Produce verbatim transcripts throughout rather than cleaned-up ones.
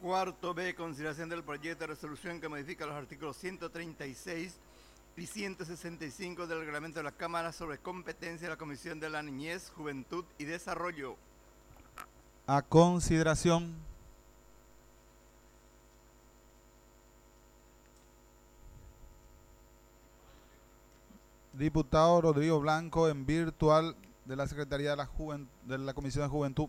Cuarto B, consideración del proyecto de resolución que modifica los artículos ciento treinta y seis y ciento sesenta y cinco del reglamento de la Cámara sobre competencia de la Comisión de la Niñez, Juventud y Desarrollo. A consideración. Diputado Rodrigo Blanco, en virtual de la Secretaría de la, Juvent- de la Comisión de Juventud.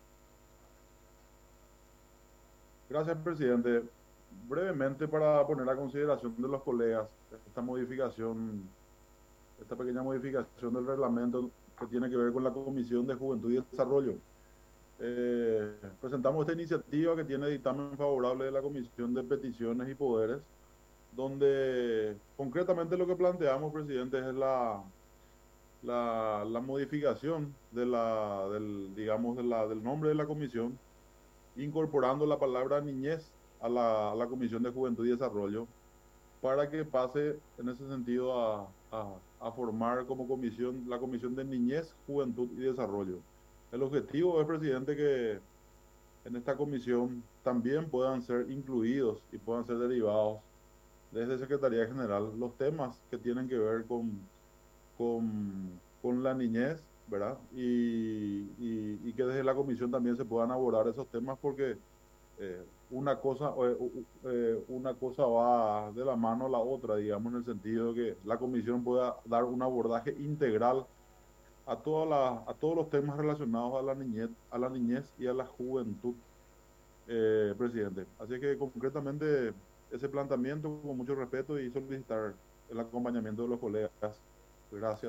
Gracias, presidente. Brevemente, para poner a consideración de los colegas esta modificación, esta pequeña modificación del reglamento que tiene que ver con la Comisión de Juventud y Desarrollo. Eh, presentamos esta iniciativa que tiene dictamen favorable de la Comisión de Peticiones y Poderes, donde concretamente lo que planteamos, presidente, es la, la, la modificación de la, del, digamos, de la, del nombre de la comisión, incorporando la palabra niñez a la, a la Comisión de Juventud y Desarrollo, para que pase en ese sentido a, a, a formar como comisión la Comisión de Niñez, Juventud y Desarrollo. El objetivo es, presidente, que en esta comisión también puedan ser incluidos y puedan ser derivados desde Secretaría General los temas que tienen que ver con, con, con la niñez, ¿verdad? Y, y, y que desde la comisión también se puedan abordar esos temas, porque eh, una cosa eh, eh, una cosa va de la mano a la otra, digamos, en el sentido de que la comisión pueda dar un abordaje integral a, toda la, a todos los temas relacionados a la niñez, a la niñez y a la juventud, eh, presidente. Así que concretamente ese planteamiento, con mucho respeto, y solicitar el acompañamiento de los colegas. Gracias.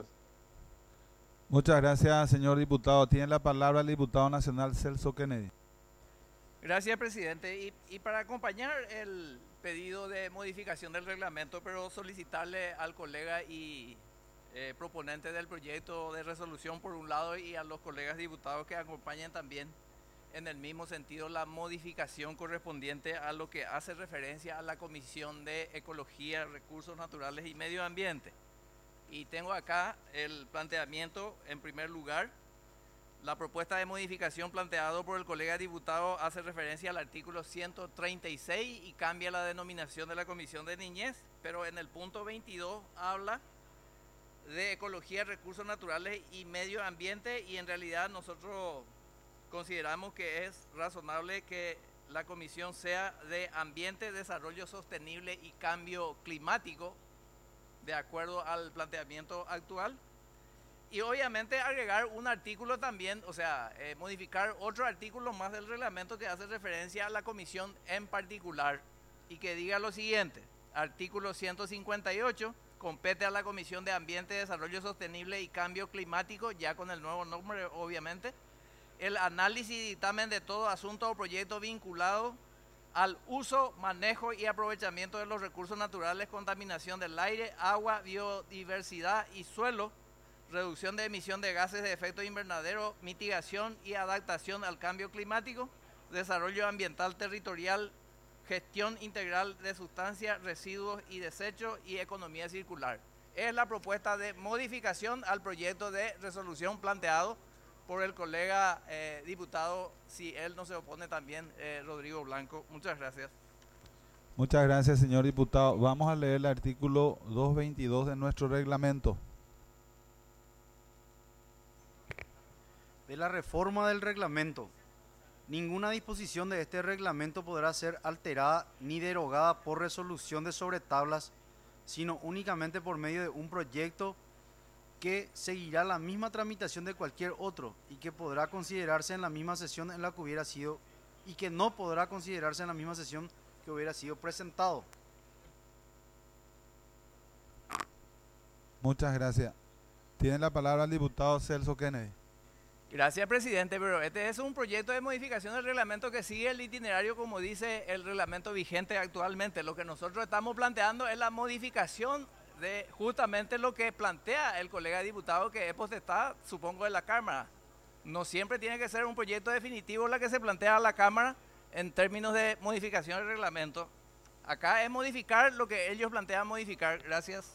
Muchas gracias, señor diputado. Tiene la palabra el diputado nacional Celso Kennedy. Gracias, presidente. Y, y para acompañar el pedido de modificación del reglamento, pero solicitarle al colega y eh, proponente del proyecto de resolución por un lado, y a los colegas diputados que acompañen también en el mismo sentido la modificación correspondiente a lo que hace referencia a la Comisión de Ecología, Recursos Naturales y Medio Ambiente. Y tengo acá el planteamiento. En primer lugar, la propuesta de modificación planteado por el colega diputado hace referencia al artículo ciento treinta y seis y cambia la denominación de la Comisión de Niñez, pero en el punto veintidós habla de Ecología, Recursos Naturales y Medio Ambiente, y en realidad nosotros consideramos que es razonable que la comisión sea de Ambiente, Desarrollo Sostenible y Cambio Climático, de acuerdo al planteamiento actual. Y obviamente agregar un artículo también, o sea, eh, modificar otro artículo más del reglamento que hace referencia a la comisión en particular, y que diga lo siguiente: artículo ciento cincuenta y ocho, compete a la Comisión de Ambiente, Desarrollo Sostenible y Cambio Climático, ya con el nuevo nombre obviamente, el análisis y dictamen de todo asunto o proyecto vinculado al uso, manejo y aprovechamiento de los recursos naturales, contaminación del aire, agua, biodiversidad y suelo, reducción de emisión de gases de efecto invernadero, mitigación y adaptación al cambio climático, desarrollo ambiental territorial, gestión integral de sustancias, residuos y desechos y economía circular. Es la propuesta de modificación al proyecto de resolución planteado por el colega eh, diputado, si él no se opone también, eh, Rodrigo Blanco. Muchas gracias. Muchas gracias, señor diputado. Vamos a leer el artículo doscientos veintidós de nuestro reglamento. De la reforma del reglamento. Ninguna disposición de este reglamento podrá ser alterada ni derogada por resolución de sobretablas, sino únicamente por medio de un proyecto que seguirá la misma tramitación de cualquier otro y que podrá considerarse en la misma sesión en la que hubiera sido y que no podrá considerarse en la misma sesión que hubiera sido presentado. Muchas gracias. Tiene la palabra el diputado Celso Kennedy. Gracias, presidente, pero este es un proyecto de modificación del reglamento que sigue el itinerario como dice el reglamento vigente actualmente. Lo que nosotros estamos planteando es la modificación de justamente lo que plantea el colega diputado, que es potestad, supongo, de la Cámara. No siempre tiene que ser un proyecto definitivo la que se plantea a la Cámara en términos de modificación del reglamento. Acá es modificar lo que ellos plantean modificar. Gracias.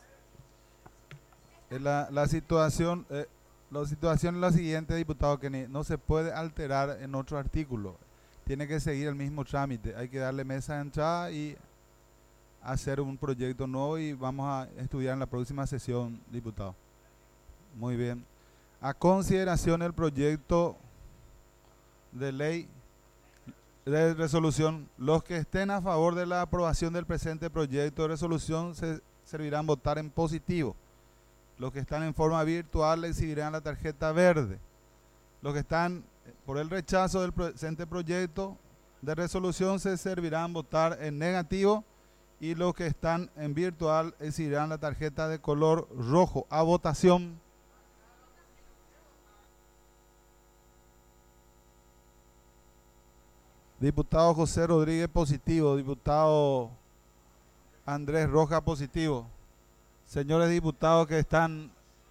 La, la situación eh, la situación es la siguiente, diputado Kennedy. No se puede alterar en otro artículo. tiene que seguir el mismo trámite. Hay que darle mesa de entrada y hacer un proyecto nuevo y vamos a estudiar en la próxima sesión, diputado. Muy bien. A consideración el proyecto de ley de resolución. Los que estén a favor de la aprobación del presente proyecto de resolución se servirán votar en positivo. Los que están en forma virtual exhibirán la tarjeta verde. Los que están por el rechazo del presente proyecto de resolución se servirán votar en negativo y los que están en virtual exhibirán la tarjeta de color rojo. A votación. Diputado José Rodríguez positivo. Diputado Andrés Rojas positivo. Señores diputados que están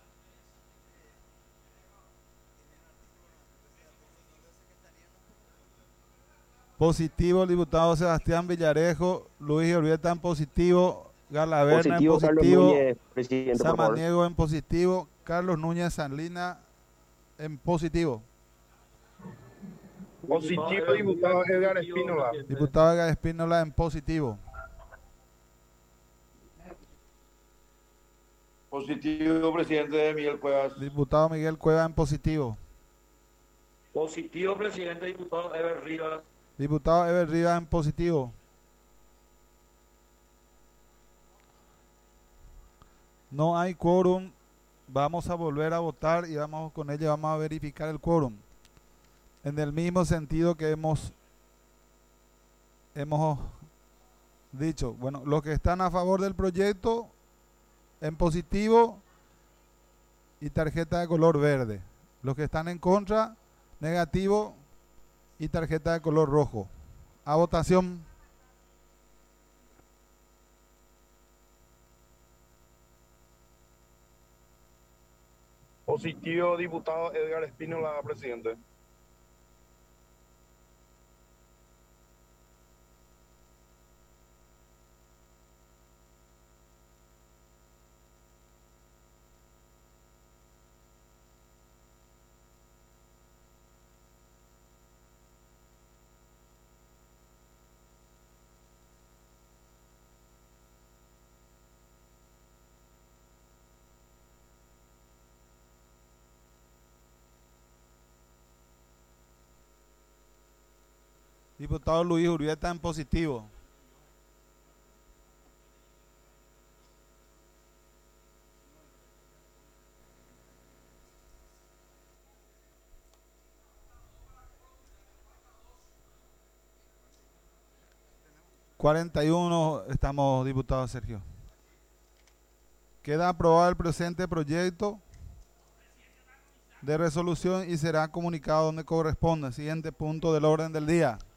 positivo, el diputado Sebastián Villarejo, Luis Urbieta en positivo, Galaverna en positivo, Núñez, Samaniego en positivo, Carlos Núñez Sanlina en positivo. Positivo, diputado Edgar Espínola. Diputado Edgar Espínola en positivo. Positivo, presidente Miguel Cuevas. Diputado Miguel Cuevas en positivo. Positivo, presidente, diputado Eber Rivas. Diputado Eber Rivas en positivo. No hay quórum. Vamos a volver a votar y vamos con ella vamos a verificar el quórum. En el mismo sentido que hemos, hemos dicho. Bueno, los que están a favor del proyecto en positivo y tarjeta de color verde. Los que están en contra, negativo y tarjeta de color rojo. A votación. Positivo, diputado Edgar Espínola, presidente. Diputado Luis Urbieta en positivo. cuarenta y uno estamos, diputado Sergio. Queda aprobado el presente proyecto de resolución y será comunicado donde corresponda. Siguiente punto del orden del día.